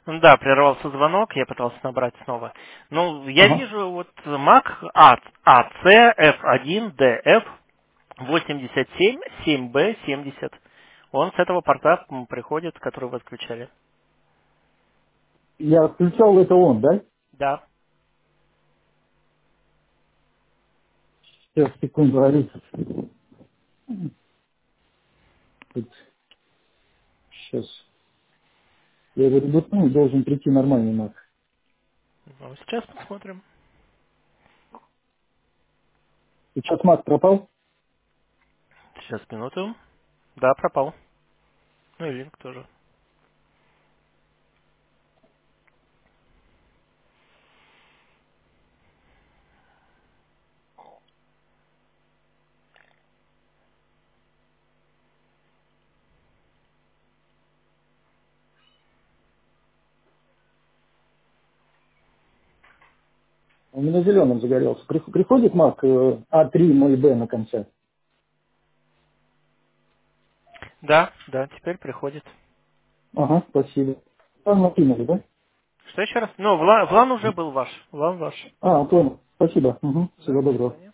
Да, прервался звонок, я пытался набрать снова. Ну, я Ага. вижу вот Mac ACF1DF 87 7B70. Он с этого порта приходит, который вы отключали. Я включал, это он, да? Да. Сейчас, секунду, говорит. Сейчас. Я говорю, ну, должен прийти нормальный Mac. Ну, сейчас посмотрим. Сейчас Mac пропал? Сейчас, минуту. Да, пропал. Ну и линк тоже. У меня зеленым загорелся. Приходит Mac А3 мой Б на конце? Да, да, теперь приходит. Ага, спасибо. Там накинули, да? Что еще раз? Ну, Влан уже был ваш. Влан ваш. А, понял. Спасибо. Угу. Да, Всего до доброго. свидания.